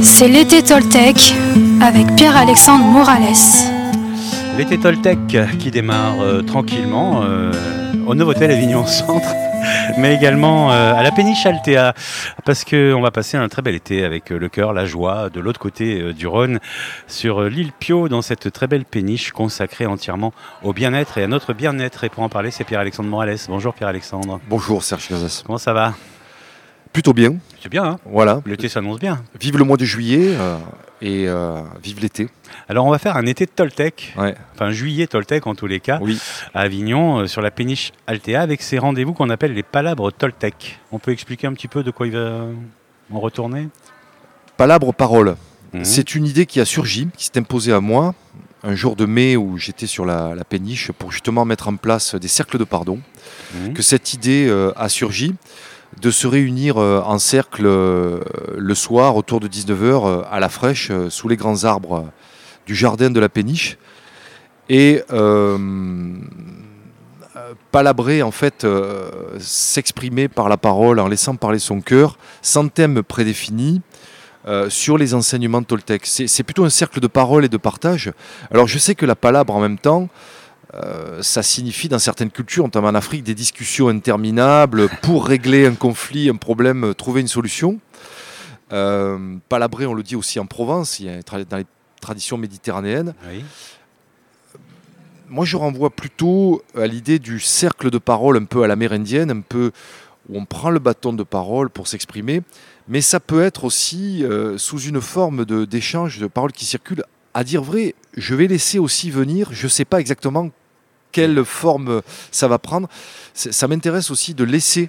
C'est l'été Toltec avec Pierre-Alexandre Morales. L'été Toltec qui démarre tranquillement au Novotel Avignon Centre, mais également à la péniche Altea, parce qu'on va passer un très bel été avec le cœur, la joie, de l'autre côté du Rhône, sur l'île Pio, dans cette très belle péniche consacrée entièrement au bien-être et à notre bien-être. Et pour en parler, c'est Pierre-Alexandre Morales. Bonjour Pierre-Alexandre. Bonjour Serge Gazas. Comment ça va ? Plutôt bien. C'est bien, hein ? Voilà. L'été s'annonce bien. Vive le mois de juillet et vive l'été. Alors on va faire un été de Toltec, Ouais. enfin juillet Toltec en tous les cas, Oui. à Avignon, sur la péniche Altea, avec ces rendez-vous qu'on appelle les palabres Toltec. On peut expliquer un petit peu de quoi il va en retourner ? Palabre parole. Mhm. C'est une idée qui a surgi, qui s'est imposée à moi un jour de mai où j'étais sur la péniche pour justement mettre en place des cercles de pardon. Mhm. Que cette idée a surgi de se réunir en cercle le soir autour de 19h à la fraîche sous les grands arbres du jardin de la péniche et palabrer en fait, s'exprimer par la parole en laissant parler son cœur sans thème prédéfini sur les enseignements toltèques. C'est plutôt un cercle de parole et de partage. Alors je sais que la palabre en même temps ça signifie dans certaines cultures, notamment en Afrique, des discussions interminables pour régler un conflit, un problème, trouver une solution. Palabrer, on le dit aussi en Provence, il y a dans les traditions méditerranéennes. Oui. Moi, je renvoie plutôt à l'idée du cercle de parole un peu à l'amérindienne, un peu où on prend le bâton de parole pour s'exprimer, mais ça peut être aussi sous une forme d'échange de paroles qui circulent. À dire vrai, je vais laisser aussi venir, je ne sais pas exactement quelle forme ça va prendre. Ça m'intéresse aussi de laisser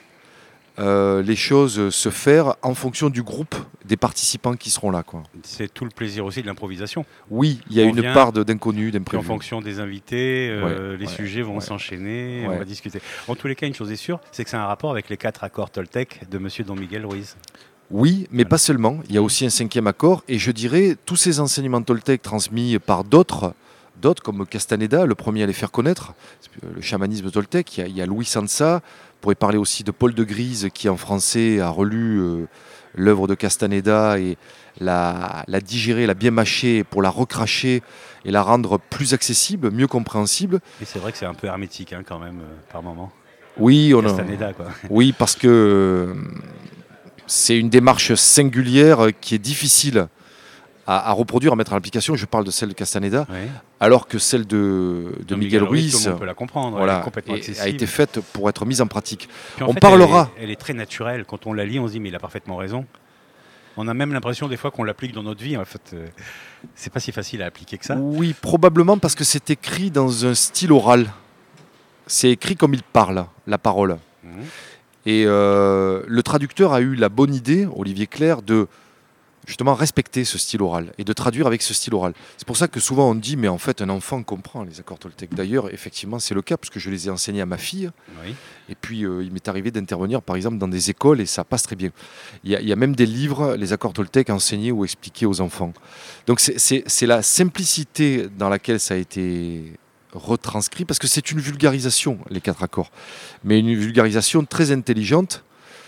les choses se faire en fonction du groupe des participants qui seront là, quoi. C'est tout le plaisir aussi de l'improvisation. Oui, il y a On une vient, part d'inconnu, Puis en d'imprévu. fonction des invités, les sujets vont s'enchaîner, on Ouais. va discuter. En tous les cas, une chose est sûre, c'est que c'est un rapport avec les 4 accords Toltec de Monsieur Don Miguel Ruiz. Oui, mais pas seulement. Il y a aussi un 5e accord. Et je dirais, tous ces enseignements toltèques transmis par d'autres comme Castaneda, le premier à les faire connaître, le chamanisme toltèque. Il y a Louis Sansa. On pourrait parler aussi de Paul de Grise, qui en français a relu l'œuvre de Castaneda et l'a digérée, l'a bien mâchée pour la recracher et la rendre plus accessible, mieux compréhensible. Et c'est vrai que c'est un peu hermétique quand même, par moment. Oui, Castaneda, quoi. oui, parce que c'est une démarche singulière qui est difficile à reproduire, à mettre en application. Je parle de celle de Castaneda, Oui. alors que celle de Don Miguel Tout le Ruiz monde peut la comprendre, voilà, elle est complètement a accessible. été faite pour être mise en pratique. Puis en On fait, parlera. Elle est très naturelle. Quand on la lit, on se dit, mais il a parfaitement raison. On a même l'impression des fois qu'on l'applique dans notre vie. En fait, c'est pas si facile à appliquer que ça. Oui, probablement parce que c'est écrit dans un style oral. C'est écrit comme il parle, la parole. Mhm. Et le traducteur a eu la bonne idée, Olivier Clerc, de justement respecter ce style oral et de traduire avec ce style oral. C'est pour ça que souvent on dit, mais en fait un enfant comprend les accords toltèques. D'ailleurs, effectivement, c'est le cas, parce que je les ai enseignés à ma fille. Oui. Et puis il m'est arrivé d'intervenir par exemple dans des écoles et ça passe très bien. Il y a même des livres, les accords toltèques enseignés ou expliqués aux enfants. Donc c'est la simplicité dans laquelle ça a été retranscrit, parce que c'est une vulgarisation, les 4 accords. Mais une vulgarisation très intelligente,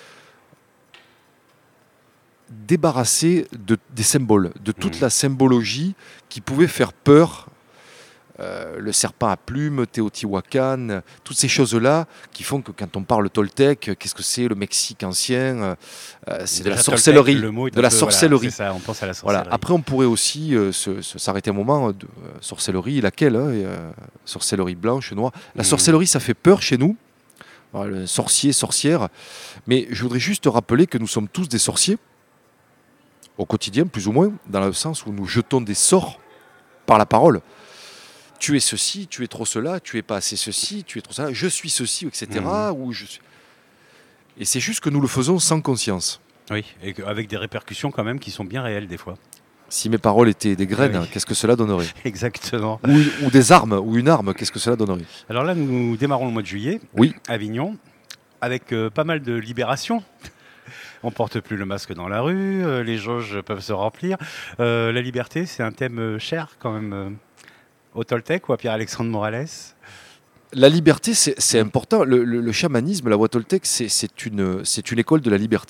débarrassée des symboles, de toute la symbologie qui pouvait faire peur. Le serpent à plumes, Teotihuacan, toutes ces choses-là qui font que quand on parle toltèque, qu'est-ce que c'est le Mexique ancien, c'est de la Déjà, sorcellerie. Toltec, le mot est De un la peu, sorcellerie. Voilà, c'est ça, on pense à la sorcellerie. Voilà. Après, on pourrait aussi s'arrêter un moment de sorcellerie, laquelle sorcellerie blanche, noire. La sorcellerie, ça fait peur chez nous. Voilà, le sorcier, sorcière. Mais je voudrais juste rappeler que nous sommes tous des sorciers, au quotidien, plus ou moins, dans le sens où nous jetons des sorts par la parole. Tu es ceci, tu es trop cela, tu es pas assez ceci, tu es trop cela, je suis ceci, etc. Ou je suis... Et c'est juste que nous le faisons sans conscience. Oui, et avec des répercussions quand même qui sont bien réelles des fois. Si mes paroles étaient des graines, Oui. qu'est-ce que cela donnerait ? Exactement. Ou des armes, ou une arme, qu'est-ce que cela donnerait ? Alors là, nous démarrons le mois de juillet, Oui. à Avignon, avec pas mal de libération. On porte plus le masque dans la rue, les jauges peuvent se remplir. La liberté, c'est un thème cher quand même au Toltec ou à Pierre-Alexandre Morales. La liberté, c'est important. Le chamanisme, la voie toltèque, c'est une école de la liberté.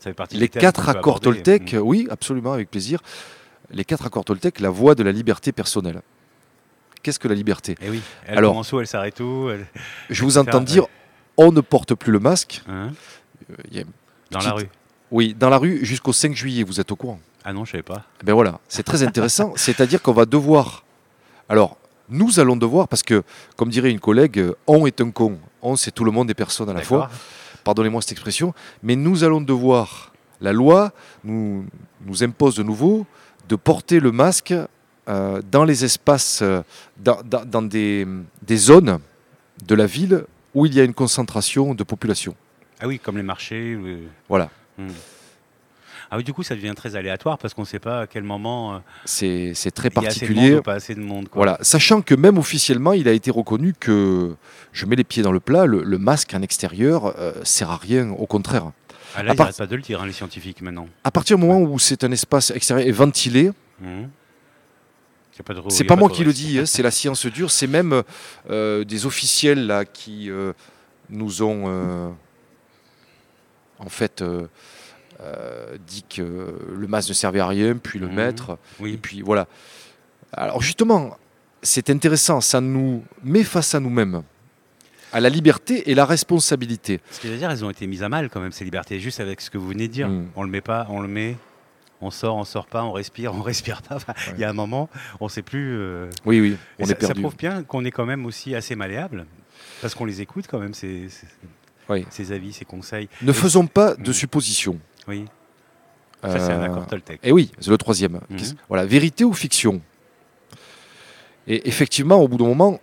Ça fait partie Les des thèmes 4 qu'on peut accords aborder. Toltec, oui, absolument, avec plaisir. Les 4 accords Toltec, la voie de la liberté personnelle. Qu'est-ce que la liberté? Et oui, elle Alors, commence où, elle s'arrête où je vous etc., entends dire, on ne porte plus le masque. Hein, Il y a une dans la petite- rue. Oui, dans la rue jusqu'au 5 juillet, vous êtes au courant? Ah non, je savais pas. Ben voilà, c'est très intéressant. C'est-à-dire qu'on va devoir. Alors, nous allons devoir, parce que, comme dirait une collègue, on est un con. On, c'est tout le monde et personne à la fois. D'accord. Pardonnez-moi cette expression. Mais nous allons devoir. La loi nous impose de nouveau de porter le masque dans les espaces, dans des zones de la ville où il y a une concentration de population. Ah oui, comme les marchés. Voilà. Ah oui, du coup, ça devient très aléatoire parce qu'on ne sait pas à quel moment C'est très il y a assez de monde particulier. ou pas assez de monde. Quoi. Voilà, sachant que même officiellement, il a été reconnu que, je mets les pieds dans le plat, le masque en extérieur sert à rien, au contraire. Ah là, à ils part- n'arrêtent pas de le dire, hein, les scientifiques, maintenant. À partir du moment où c'est un espace extérieur et ventilé, Mhm. Il y a pas de- c'est il y a pas moi de qui le risque. dis, hein, c'est la science dure, c'est même des officiels là qui nous ont en fait dit que le masque ne servait à rien, puis le Mhm. mettre, et Oui. puis voilà. Alors justement, c'est intéressant, ça nous met face à nous-mêmes, à la liberté et la responsabilité. Ce qui veut dire, elles ont été mises à mal quand même, ces libertés, juste avec ce que vous venez de dire. Mm. On le met pas, on le met, on sort pas, on respire pas. Enfin, il y a un moment, on ne sait plus. Oui, oui, Et on ça, est perdu. ça prouve bien qu'on est quand même aussi assez malléable, parce qu'on les écoute quand même, Oui. ces avis, ces conseils. Ne faisons pas de Mm. suppositions. Oui, ça c'est un Euh, accord Toltec. Et oui, c'est le troisième. Mhm. Voilà, vérité ou fiction. Et effectivement, au bout d'un moment,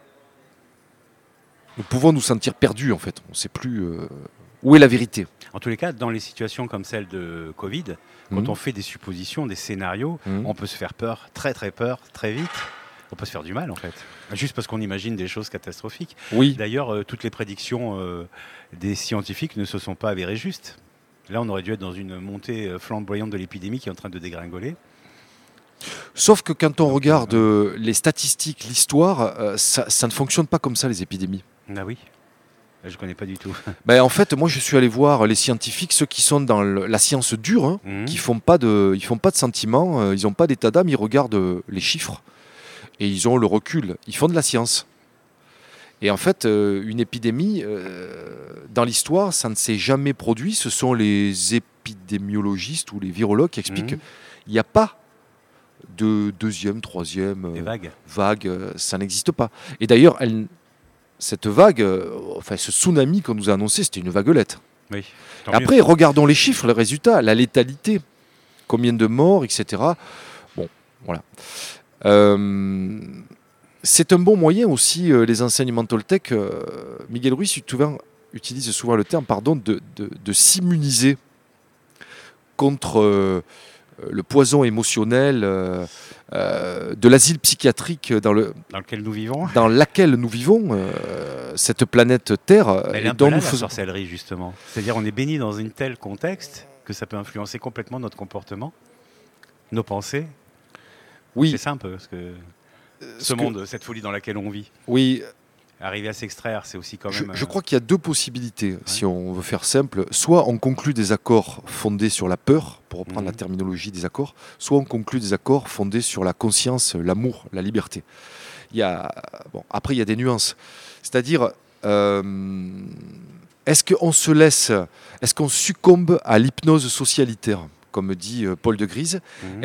nous pouvons nous sentir perdus, en fait. On ne sait plus où est la vérité. En tous les cas, dans les situations comme celle de Covid, quand Mhm. on fait des suppositions, des scénarios, Mhm. on peut se faire peur, très peur, très vite. On peut se faire du mal en fait, juste parce qu'on imagine des choses catastrophiques. Oui, D'ailleurs, toutes les prédictions des scientifiques ne se sont pas avérées justes. Là, on aurait dû être dans une montée flamboyante de l'épidémie qui est en train de dégringoler. sauf que quand on regarde les statistiques, l'histoire, ça ne fonctionne pas comme ça, les épidémies. Ah oui, je ne connais pas du tout. Ben, en fait, moi, je suis allé voir les scientifiques, ceux qui sont dans la science dure, hein, Mhm. qui font pas de sentiments, ils n'ont pas d'état d'âme, ils regardent les chiffres et ils ont le recul. Ils font de la science. Et en fait, une épidémie, dans l'histoire, ça ne s'est jamais produit. Ce sont les épidémiologistes ou les virologues qui expliquent Mhm. qu'il n'y a pas de deuxième, troisième Des vagues. vague, ça n'existe pas. Et d'ailleurs, cette vague, enfin ce tsunami qu'on nous a annoncé, c'était une vaguelette. Oui. Tant Et après, regardons les chiffres, les résultats, la létalité, combien de morts, etc. Bon, voilà. C'est un bon moyen aussi, les enseignements Toltec. Miguel Ruiz utilise souvent le terme de s'immuniser contre le poison émotionnel de l'asile psychiatrique dans lequel nous vivons. dans laquelle nous vivons, cette planète Terre, Elle est et un peu dont là, nous la faisons. sorcellerie, justement. C'est-à-dire on est béni dans un tel contexte que ça peut influencer complètement notre comportement, nos pensées. Oui, C'est ça un peu, parce que ce que- monde, cette folie dans laquelle on vit, oui. arriver à s'extraire, c'est aussi quand même... Je crois qu'il y a deux possibilités, si on veut faire simple. Soit on conclut des accords fondés sur la peur, pour reprendre la terminologie des accords, soit on conclut des accords fondés sur la conscience, l'amour, la liberté. Après, il y a des nuances. C'est-à-dire, est-ce qu'on succombe à l'hypnose socialitaire, comme dit Paul de Grise,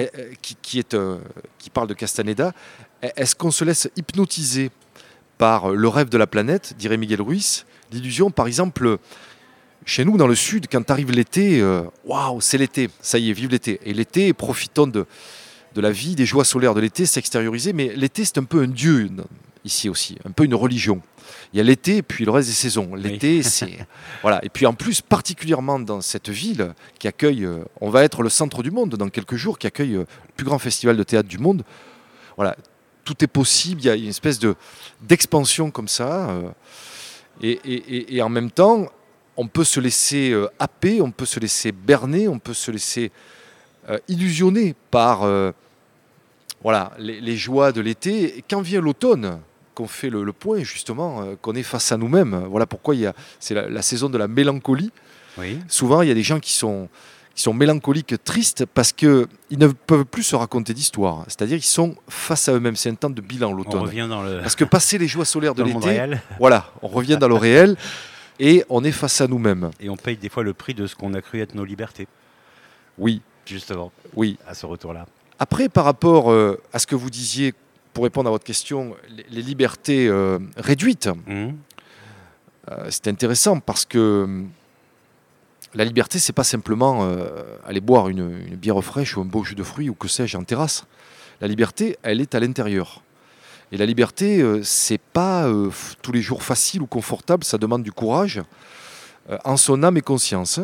qui parle de Castaneda? Est-ce qu'on se laisse hypnotiser par le rêve de la planète, dirait Miguel Ruiz, l'illusion, par exemple, chez nous dans le sud, quand arrive l'été, waouh, c'est l'été, ça y est, vive l'été. Et l'été, profitons de la vie, des joies solaires de l'été, s'extérioriser, mais l'été, c'est un peu un dieu ici aussi, un peu une religion. Il y a l'été et puis le reste des saisons. L'été, c'est... Voilà. Et puis en plus, particulièrement dans cette ville qui accueille, on va être le centre du monde dans quelques jours, qui accueille le plus grand festival de théâtre du monde. Voilà. Tout est possible, il y a une espèce d'expansion comme ça. Et en même temps, on peut se laisser happer, on peut se laisser berner, on peut se laisser illusionner par les joies de l'été. Et quand vient l'automne, qu'on fait le point justement, qu'on est face à nous-mêmes, voilà pourquoi c'est la saison de la mélancolie. Oui. Souvent, il y a des gens qui sont mélancoliques, tristes, parce qu'ils ne peuvent plus se raconter d'histoire. C'est-à-dire qu'ils sont face à eux-mêmes. C'est un temps de bilan, On l'automne. revient dans le, Parce que passer les joies solaires de dans le monde l'été, réel voilà, on revient dans le réel et on est face à nous-mêmes. et on paye des fois le prix de ce qu'on a cru être nos libertés, Oui, justement, oui. à ce retour-là. Après, par rapport à ce que vous disiez, pour répondre à votre question, les libertés réduites, Mhm. c'est intéressant parce que la liberté, c'est pas simplement aller boire une bière fraîche ou un beau jus de fruits ou que sais-je en terrasse. La liberté, elle est à l'intérieur. Et la liberté, c'est pas tous les jours facile ou confortable, ça demande du courage en son âme et conscience.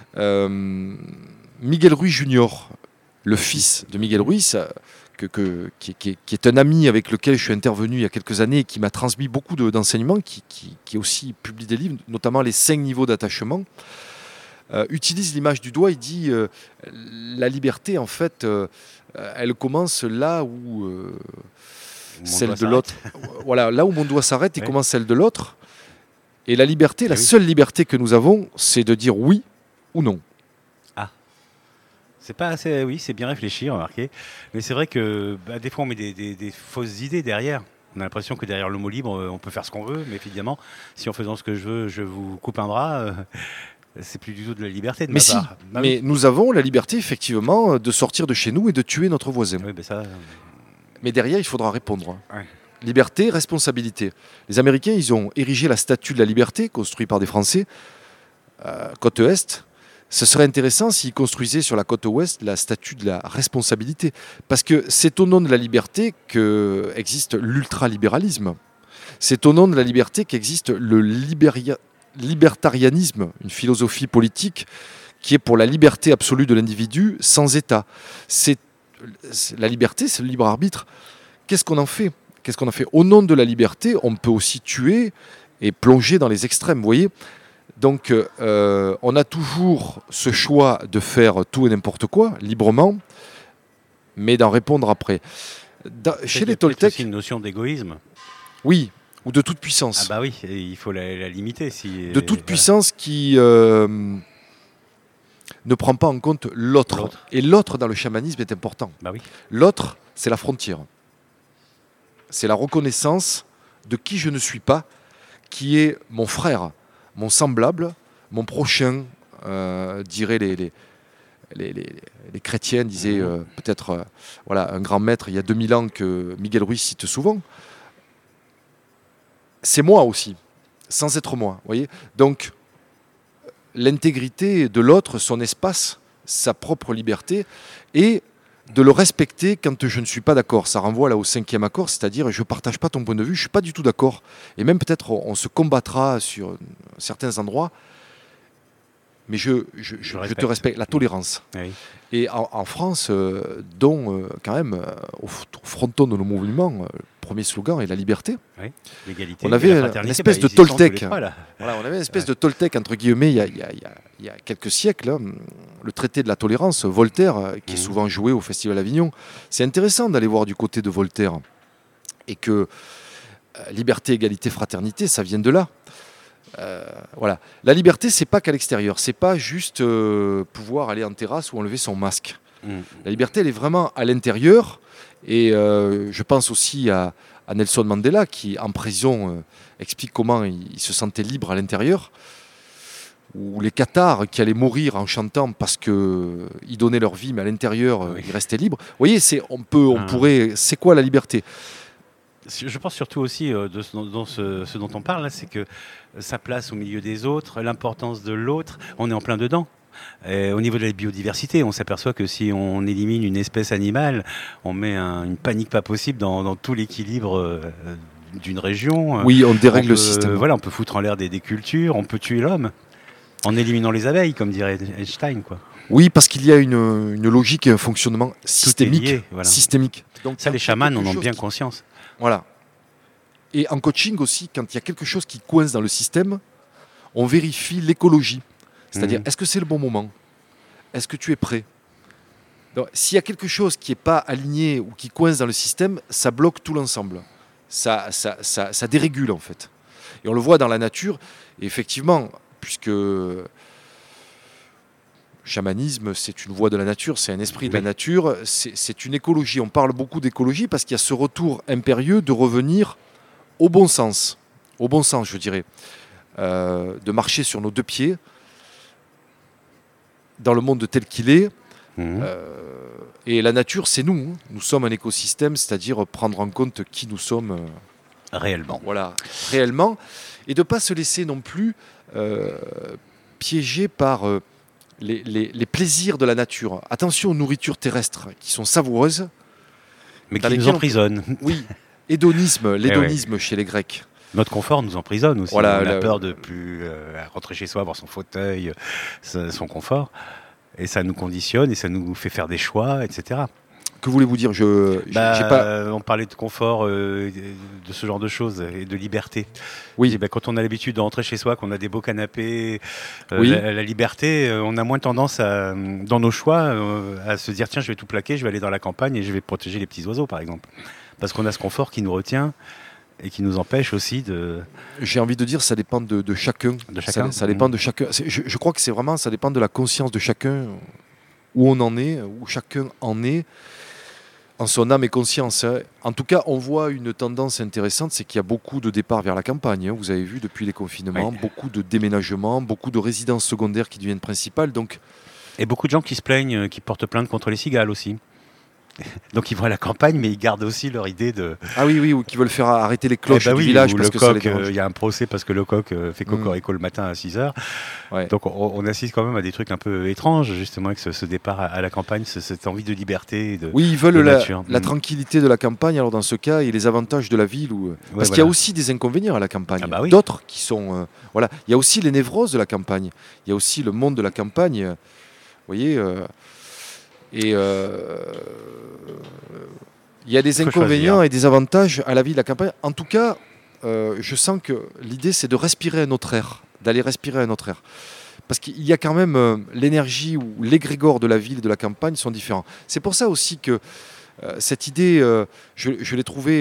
Miguel Ruiz Junior, le fils de Miguel Ruiz, qui est un ami avec lequel je suis intervenu il y a quelques années et qui m'a transmis beaucoup d'enseignements, qui aussi publie des livres, notamment les 5 niveaux d'attachement, utilise l'image du doigt. Il dit la liberté, en fait, elle commence là où celle de l'autre. Voilà, là où mon doigt s'arrête et Ouais. commence celle de l'autre. Et la liberté, la oui. seule liberté que nous avons, c'est de dire oui ou non. C'est pas assez, oui, c'est bien réfléchi, remarquez. Mais c'est vrai que des fois on met des fausses idées derrière. On a l'impression que derrière le mot libre, on peut faire ce qu'on veut, mais évidemment, si en faisant ce que je veux, je vous coupe un bras, c'est plus du tout de la liberté de Mais ma si, part. Bah mais nous avons la liberté, effectivement, de sortir de chez nous et de tuer notre voisin. oui, ça, Mais derrière, il faudra répondre. Ouais. Liberté, responsabilité. Les Américains, ils ont érigé la statue de la liberté, construite par des Français, côte Est. Ce serait intéressant s'ils construisaient sur la côte ouest la statue de la responsabilité. Parce que c'est au nom de la liberté qu'existe l'ultralibéralisme. C'est au nom de la liberté qu'existe le libertarianisme, une philosophie politique qui est pour la liberté absolue de l'individu sans État. La liberté, c'est le libre arbitre. Qu'est-ce qu'on en fait ? Qu'est-ce qu'on en fait ? Au nom de la liberté, on peut aussi tuer et plonger dans les extrêmes, vous voyez ? Donc, on a toujours ce choix de faire tout et n'importe quoi, librement, mais d'en répondre après. Chez les c'est peut-être Toltecs, aussi une notion d'égoïsme. oui, ou de toute puissance. Ah bah oui, et il faut la limiter. De toute puissance qui ne prend pas en compte l'autre. L'autre. Et l'autre dans le chamanisme est important. Bah oui. L'autre, c'est la frontière. C'est la reconnaissance de qui je ne suis pas, qui est mon frère, mon semblable, mon prochain, diraient les chrétiens, disaient peut-être voilà, un grand maître il y a 2000 ans que Miguel Ruiz cite souvent. C'est moi aussi, sans être moi. Voyez. Donc, l'intégrité de l'autre, son espace, sa propre liberté, et de le respecter quand je ne suis pas d'accord. Ça renvoie là au 5e accord, c'est-à-dire je ne partage pas ton point de vue, je ne suis pas du tout d'accord. Et même peut-être on se combattra sur certains endroits, mais je te respecte. La tolérance. Oui. Et en France, dont quand même, au fronton de nos mouvements, le premier slogan est la liberté. Oui. L'égalité. On avait et la une fraternité, espèce bah, de ils y sont tous Toltec. les trois, là. Voilà, on avait une espèce de Toltec, entre guillemets, il y a quelques siècles, hein, le traité de la tolérance, Voltaire, qui est souvent joué au Festival Avignon. C'est intéressant d'aller voir du côté de Voltaire. Et que liberté, égalité, fraternité, ça vient de là. Voilà. La liberté, c'est pas qu'à l'extérieur. C'est pas juste pouvoir aller en terrasse ou enlever son masque. La liberté, elle est vraiment à l'intérieur. Et je pense aussi à Nelson Mandela, qui en prison explique comment il se sentait libre à l'intérieur. Ou les Cathares qui allaient mourir en chantant parce qu'ils donnaient leur vie, mais à l'intérieur, Oui. ils restaient libres. Vous voyez, on pourrait. C'est quoi la liberté ? Je pense surtout aussi de ce dont on parle, là, c'est que sa place au milieu des autres, l'importance de l'autre, on est en plein dedans. Et au niveau de la biodiversité, on s'aperçoit que si on élimine une espèce animale, on met une panique pas possible dans tout l'équilibre d'une région. Oui, on dérègle le système. Voilà, on peut foutre en l'air des cultures, on peut tuer l'homme en éliminant les abeilles, comme dirait Einstein, quoi. Oui, parce qu'il y a une logique et un fonctionnement systémique. lié, voilà. Systémique. Donc, Ça, les chamans en ont bien conscience. Voilà. Et en coaching aussi, quand il y a quelque chose qui coince dans le système, on vérifie l'écologie. C'est-à-dire, est-ce que c'est le bon moment ? Est-ce que tu es prêt ? Donc, s'il y a quelque chose qui n'est pas aligné ou qui coince dans le système, ça bloque tout l'ensemble. Ça dérégule, en fait. Et on le voit dans la nature. Et effectivement, puisque chamanisme, c'est une voie de la nature, c'est un esprit de la nature, c'est une écologie. On parle beaucoup d'écologie parce qu'il y a ce retour impérieux de revenir au bon sens, je dirais, de marcher sur nos deux pieds dans le monde tel qu'il est. Et la nature, c'est nous. Nous sommes un écosystème, c'est-à-dire prendre en compte qui nous sommes réellement. Voilà, réellement. Et de ne pas se laisser non plus piéger par les plaisirs de la nature. Attention aux nourritures terrestres qui sont savoureuses. Mais qui nous emprisonnent. Oui, l'hédonisme chez les Grecs. Notre confort nous emprisonne aussi. Voilà, on a peur de plus rentrer chez soi, avoir son fauteuil, son confort. Et ça nous conditionne et ça nous fait faire des choix, etc. Que voulez-vous dire On parlait de confort, de ce genre de choses et de liberté. Oui. Et quand on a l'habitude de rentrer chez soi, qu'on a des beaux canapés, la liberté, on a moins tendance dans nos choix à se dire tiens, je vais tout plaquer, je vais aller dans la campagne et je vais protéger les petits oiseaux, par exemple. Parce qu'on a ce confort qui nous retient et qui nous empêche aussi de... J'ai envie de dire ça dépend de chacun. Ça dépend de chacun. Je crois que c'est vraiment, ça dépend de la conscience de chacun, où on en est, où chacun en est, en son âme et conscience. En tout cas, on voit une tendance intéressante, c'est qu'il y a beaucoup de départs vers la campagne. Vous avez vu depuis les confinements, beaucoup de déménagements, beaucoup de résidences secondaires qui deviennent principales. Et beaucoup de gens qui se plaignent, qui portent plainte contre les cigales aussi. Donc ils vont à la campagne, mais ils gardent aussi leur idée de... Ah oui, ou qui veulent faire arrêter les cloches du village. Parce que le coq, il y a un procès parce que le coq fait cocorico le matin à 6h. Ouais. Donc on assiste quand même à des trucs un peu étranges, justement, avec ce départ à la campagne, cette envie de liberté. Oui, ils veulent la tranquillité de la campagne, alors dans ce cas, et les avantages de la ville. Parce qu'il y a aussi des inconvénients à la campagne. D'autres qui sont... Il y a aussi les névroses de la campagne. Il y a aussi le monde de la campagne. Vous voyez... Et il y a des inconvénients et des avantages à la vie de la campagne. En tout cas, je sens que l'idée, c'est de respirer un autre air, d'aller respirer un autre air. Parce qu'il y a quand même l'énergie ou l'égrégore de la ville et de la campagne sont différents. C'est pour ça aussi que cette idée, je l'ai trouvée,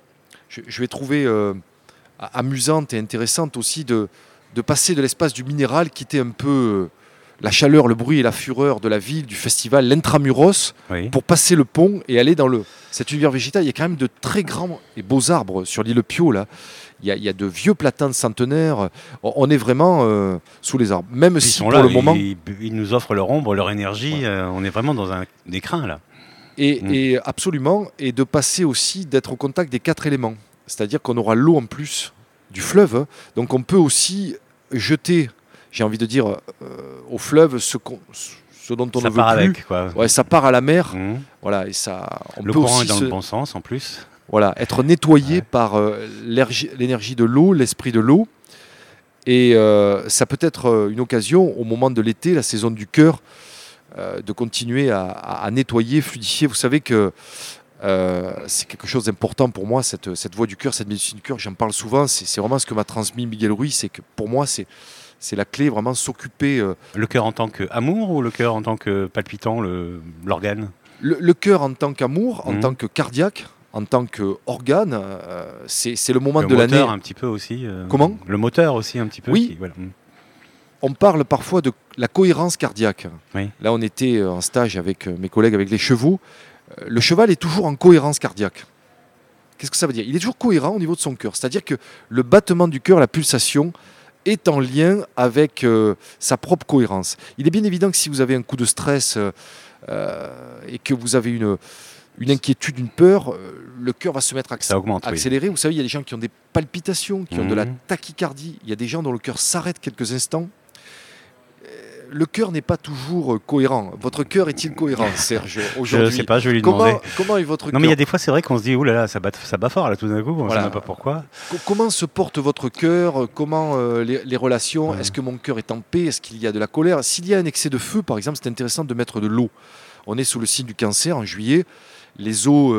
amusante et intéressante aussi de passer de l'espace du minéral qui était un peu... la chaleur, le bruit et la fureur de la ville, du festival, l'intramuros, pour passer le pont et aller dans cet univers végétal. Il y a quand même de très grands et beaux arbres sur l'île Pio, là. Il y a de vieux platanes centenaires. On est vraiment sous les arbres. Même si pour le moment... Ils nous offrent leur ombre, leur énergie. On est vraiment dans un écrin, là. Et absolument. Et de passer aussi, d'être au contact des 4 éléments. C'est-à-dire qu'on aura l'eau en plus du fleuve. Donc on peut aussi jeter... j'ai envie de dire, au fleuve, ce dont on ne veut plus. Avec, quoi. Ouais, ça part à la mer. Voilà, et ça, le courant est dans le bon sens, en plus. Voilà, être nettoyé par l'énergie de l'eau, l'esprit de l'eau. Et ça peut être une occasion, au moment de l'été, la saison du cœur, de continuer à nettoyer, fluidifier. Vous savez que c'est quelque chose d'important pour moi, cette voie du cœur, cette médecine du cœur. J'en parle souvent. C'est vraiment ce que m'a transmis Miguel Ruiz. C'est que pour moi, c'est la clé, vraiment s'occuper... Le cœur en tant qu'amour ou le cœur en tant que palpitant, l'organe ? Le cœur en tant qu'amour, en tant que cardiaque, en tant qu'organe, c'est le moment de l'année... Le moteur un petit peu aussi. Comment ? Le moteur aussi un petit peu. Oui. On parle parfois de la cohérence cardiaque. Oui. Là, on était en stage avec mes collègues, avec les chevaux. Le cheval est toujours en cohérence cardiaque. Qu'est-ce que ça veut dire ? Il est toujours cohérent au niveau de son cœur. C'est-à-dire que le battement du cœur, la pulsation... est en lien avec sa propre cohérence. Il est bien évident que si vous avez un coup de stress et que vous avez une inquiétude, une peur, le cœur va se mettre à accélérer. Vous savez, il y a des gens qui ont des palpitations, qui ont de la tachycardie. Il y a des gens dont le cœur s'arrête quelques instants. Le cœur n'est pas toujours cohérent. Votre cœur est-il cohérent, Serge, aujourd'hui ? Je ne sais pas, je vais lui demander. Comment est votre cœur ? Non, mais il y a des fois, c'est vrai qu'on se dit, oh là là, ça bat fort, là, tout d'un coup, on ne sait même pas pourquoi. Comment se porte votre cœur ? Comment les relations ? Est-ce que mon cœur est en paix ? Est-ce qu'il y a de la colère ? S'il y a un excès de feu, par exemple, c'est intéressant de mettre de l'eau. On est sous le signe du cancer, en juillet. Les eaux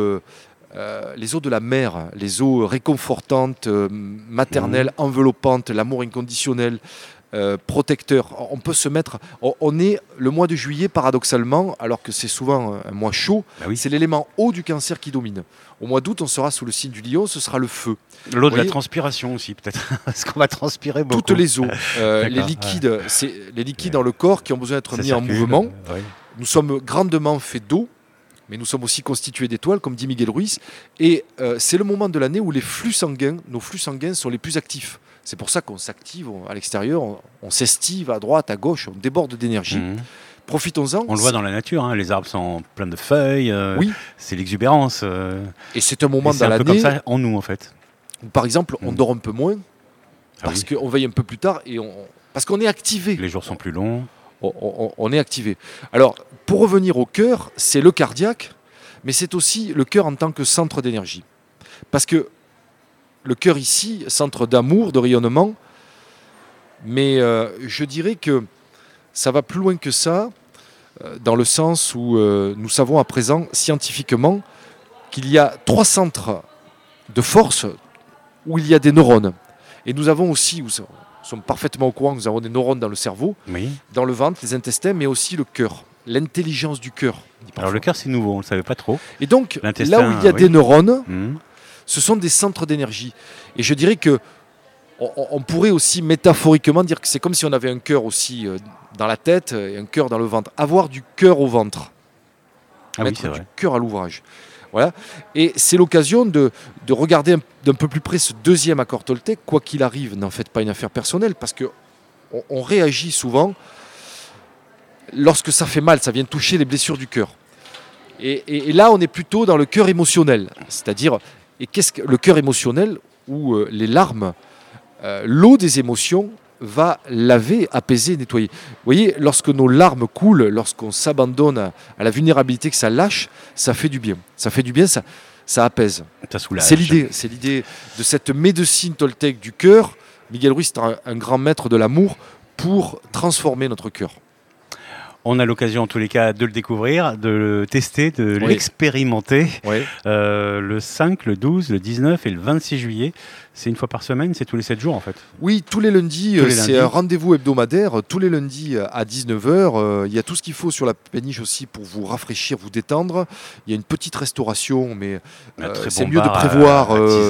de la mer, les eaux réconfortantes, maternelles, enveloppantes, l'amour inconditionnel, protecteur. On peut se mettre. On est le mois de juillet, paradoxalement, alors que c'est souvent un mois chaud, c'est l'élément eau du Cancer qui domine. Au mois d'août, on sera sous le signe du Lion, ce sera le feu. L'eau de la transpiration aussi, peut-être, parce qu'on va transpirer beaucoup. Toutes les eaux, les liquides, c'est les liquides dans le corps qui ont besoin d'être mis en mouvement. Nous sommes grandement faits d'eau, mais nous sommes aussi constitués d'étoiles, comme dit Miguel Ruiz. Et c'est le moment de l'année où nos flux sanguins sont les plus actifs. C'est pour ça qu'on s'active à l'extérieur, on s'estive à droite, à gauche, on déborde d'énergie. Profitons-en. On le voit dans la nature, hein, les arbres sont pleins de feuilles, c'est l'exubérance. Et c'est un moment dans l'année. C'est un peu comme ça en nous, en fait. Où, par exemple, on dort un peu moins, parce qu'on veille un peu plus tard, parce qu'on est activé. Les jours sont plus longs. On est activé. Alors, pour revenir au cœur, c'est le cardiaque, mais c'est aussi le cœur en tant que centre d'énergie. Parce que le cœur ici, centre d'amour, de rayonnement, mais je dirais que ça va plus loin que ça, dans le sens où nous savons à présent, scientifiquement, qu'il y a 3 centres de force où il y a des neurones. Et nous avons aussi, nous sommes parfaitement au courant que nous avons des neurones dans le cerveau, dans le ventre, les intestins, mais aussi le cœur, l'intelligence du cœur. Alors le cœur, c'est nouveau, on ne le savait pas trop. Et donc, là où il y a des neurones, ce sont des centres d'énergie. Et je dirais que on pourrait aussi métaphoriquement dire que c'est comme si on avait un cœur aussi dans la tête et un cœur dans le ventre. Avoir du cœur au ventre. Mettre du cœur à l'ouvrage. Voilà. Et c'est l'occasion de regarder d'un peu plus près ce deuxième accord Toltec. Quoi qu'il arrive, n'en faites pas une affaire personnelle, parce qu'on réagit souvent lorsque ça fait mal, ça vient toucher les blessures du cœur. Et là, on est plutôt dans le cœur émotionnel. C'est-à-dire, qu'est-ce que le cœur émotionnel, où les larmes, l'eau des émotions va laver, apaiser, nettoyer. Vous voyez, lorsque nos larmes coulent, lorsqu'on s'abandonne à la vulnérabilité, que ça lâche, ça fait du bien. Ça fait du bien, ça apaise. Ça soulage. C'est l'idée de cette médecine Toltec du cœur. Miguel Ruiz est un grand maître de l'amour pour transformer notre cœur. On a l'occasion en tous les cas de le découvrir, de le tester, de l'expérimenter. Le 5, le 12, le 19 et le 26 juillet. C'est une fois par semaine, c'est tous les 7 jours en fait. Oui, tous les lundis, c'est un rendez-vous hebdomadaire. Tous les lundis à 19h. Il y a tout ce qu'il faut sur la péniche aussi pour vous rafraîchir, vous détendre. Il y a une petite restauration, mais c'est mieux de prévoir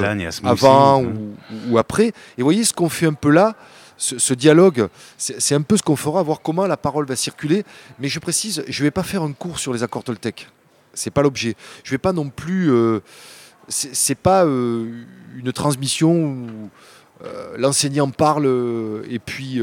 avant ou après. Et vous voyez ce qu'on fait un peu là. Ce dialogue, c'est un peu ce qu'on fera, voir comment la parole va circuler. Mais je précise, je ne vais pas faire un cours sur les accords Toltec. Ce n'est pas l'objet. Je ne vais pas non plus... c'est pas une transmission où l'enseignant parle et puis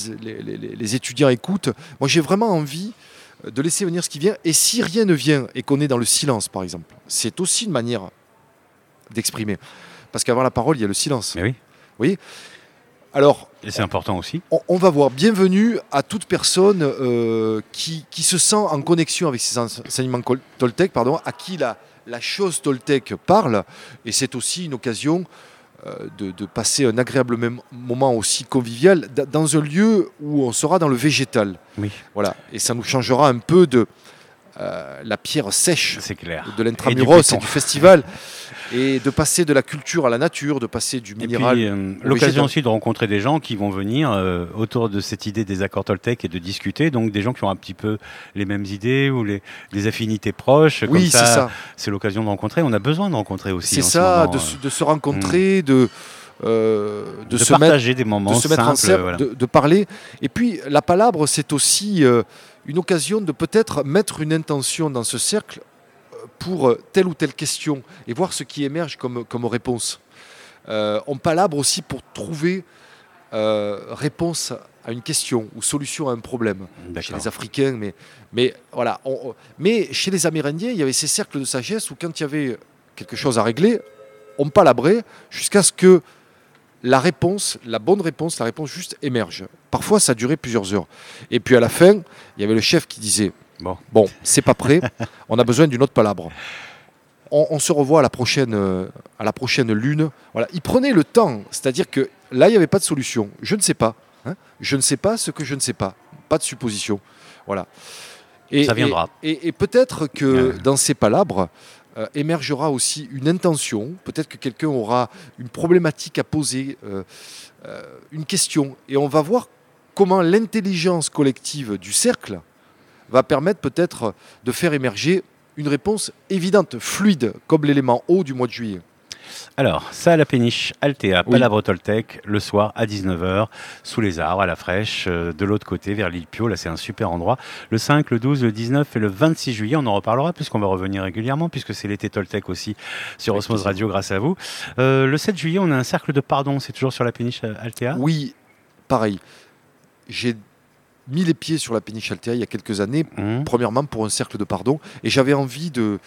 les étudiants écoutent. Moi, j'ai vraiment envie de laisser venir ce qui vient. Et si rien ne vient et qu'on est dans le silence, par exemple, c'est aussi une manière d'exprimer. Parce qu'avant la parole, il y a le silence. Mais oui. Vous voyez ? Alors, et c'est important aussi. On va voir. Bienvenue à toute personne qui se sent en connexion avec ces enseignements Toltec, à qui la chose Toltec parle. Et c'est aussi une occasion de passer un agréable moment aussi convivial dans un lieu où on sera dans le végétal. Oui. Voilà. Et ça nous changera un peu de la pierre sèche de l'intramuros et du festival. Et de passer de la culture à la nature, de passer du minéral. Et puis, l'occasion aussi de rencontrer des gens qui vont venir autour de cette idée des accords Toltec et de discuter. Donc des gens qui ont un petit peu les mêmes idées ou des affinités proches. Oui, c'est ça. C'est l'occasion de rencontrer. On a besoin de rencontrer aussi. C'est ça, de se rencontrer, de partager des moments se mettre en scène, de parler. Et puis la palabre, c'est aussi une occasion de peut-être mettre une intention dans ce cercle pour telle ou telle question et voir ce qui émerge comme réponse. On palabre aussi pour trouver réponse à une question ou solution à un problème. Chez les Africains, mais voilà. Mais chez les Amérindiens, il y avait ces cercles de sagesse où quand il y avait quelque chose à régler, on palabrait jusqu'à ce que la bonne réponse, la réponse juste émerge. Parfois, ça durait plusieurs heures. Et puis à la fin, il y avait le chef qui disait Bon, c'est pas prêt, on a besoin d'une autre palabre. On se revoit à la prochaine lune. Voilà. Il prenait le temps, c'est-à-dire que là, il n'y avait pas de solution. Je ne sais pas. Je ne sais pas ce que je ne sais pas. Pas de supposition. Voilà. Ça viendra. Et peut-être que dans ces palabres émergera aussi une intention. Peut-être que quelqu'un aura une problématique à poser, une question. Et on va voir comment l'intelligence collective du cercle va permettre peut-être de faire émerger une réponse évidente, fluide, comme l'élément eau du mois de juillet. Alors, ça à la péniche Altea, Oui. Palabre Toltec, le soir à 19h, sous les arbres, à la fraîche, de l'autre côté, vers l'île Pio. Là, c'est un super endroit. Le 5, le 12, le 19 et le 26 juillet, on en reparlera puisqu'on va revenir régulièrement, puisque c'est l'été Toltec aussi sur Avec Osmose plaisir. Radio, grâce à vous. Le 7 juillet, on a un cercle de pardon. C'est toujours sur la péniche Altea. Oui, pareil. J'ai mis les pieds sur la péniche Altea il y a quelques années, premièrement pour un cercle de pardon, et j'avais envie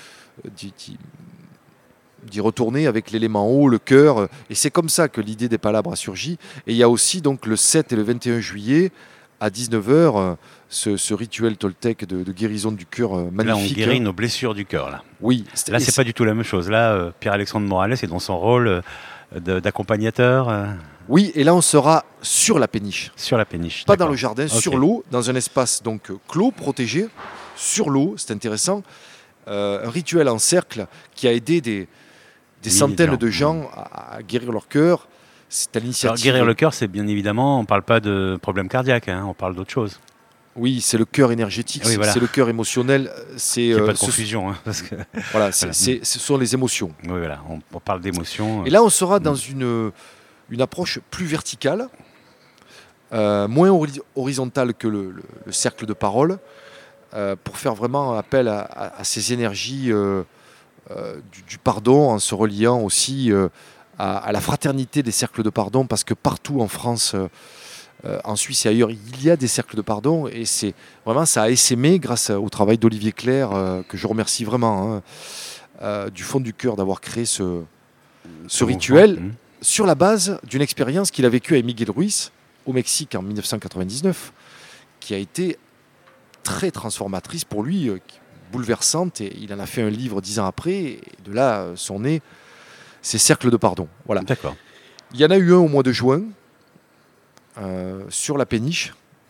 d'y retourner avec l'élément eau, le cœur, et c'est comme ça que l'idée des palabres a surgi. Et il y a aussi donc le 7 et le 21 juillet à 19h ce rituel Toltec de guérison du cœur magnifique. Là, on guérit nos blessures du cœur. Là, Oui. là c'est pas du tout la même chose. Là, Pierre-Alexandre Morales est dans son rôle d'accompagnateur. Oui, et là on sera sur la péniche. Sur la péniche. Pas d'accord. dans le jardin, Ok. sur l'eau, dans un espace donc clos, protégé, sur l'eau, c'est intéressant. Un rituel en cercle qui a aidé des centaines de gens à guérir leur cœur. C'est à l'initiative. Alors, guérir le cœur, c'est bien évidemment, on ne parle pas de problème cardiaque, on parle d'autre chose. Oui, c'est le cœur énergétique, Oui, voilà. c'est le cœur émotionnel. C'est Il n'y a pas de confusion. Parce que... Voilà, Voilà. ce sont les émotions. Oui, voilà, on parle d'émotion. Et là, on sera dans une approche plus verticale, moins horizontale que le cercle de parole, pour faire vraiment appel à ces énergies du pardon, en se reliant aussi à la fraternité des cercles de pardon, parce que partout en France, en Suisse et ailleurs, il y a des cercles de pardon, et c'est vraiment, ça a essaimé grâce au travail d'Olivier Clerc, que je remercie vraiment du fond du cœur d'avoir créé ce rituel sur la base d'une expérience qu'il a vécue avec Miguel Ruiz au Mexique en 1999, qui a été très transformatrice pour lui, bouleversante, et il en a fait un livre 10 ans après, et de là sont nés ces cercles de pardon. Voilà. D'accord. Il y en a eu un au mois de juin, sur la péniche,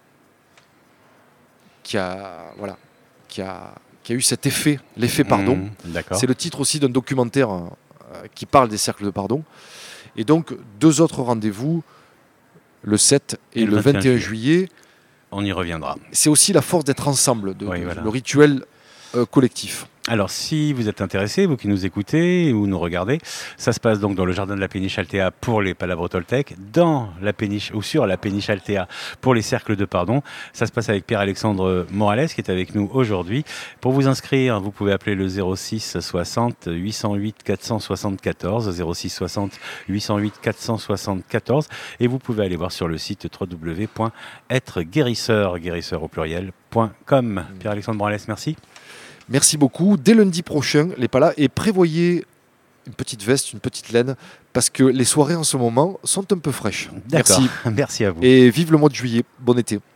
qui a eu cet effet, l'effet pardon. D'accord. C'est le titre aussi d'un documentaire qui parle des cercles de pardon. Et donc, 2 autres rendez-vous, le 7 et le 21 juillet. On y reviendra. C'est aussi la force d'être ensemble, Voilà. le rituel collectif. Alors, si vous êtes intéressés, vous qui nous écoutez ou nous regardez, ça se passe donc dans le jardin de la péniche Altea pour les palabres Toltec, dans la péniche ou sur la péniche Altea pour les cercles de pardon. Ça se passe avec Pierre-Alexandre Morales qui est avec nous aujourd'hui. Pour vous inscrire, vous pouvez appeler le 06 60 808 474, 06 60 808 474, et vous pouvez aller voir sur le site www.êtreguérisseur, guérisseur au pluriel.com. Pierre-Alexandre Morales, merci. Merci beaucoup. Dès lundi prochain, les Palas, et prévoyez une petite veste, une petite laine, parce que les soirées en ce moment sont un peu fraîches. D'accord. Merci. Merci à vous. Et vive le mois de juillet. Bon été.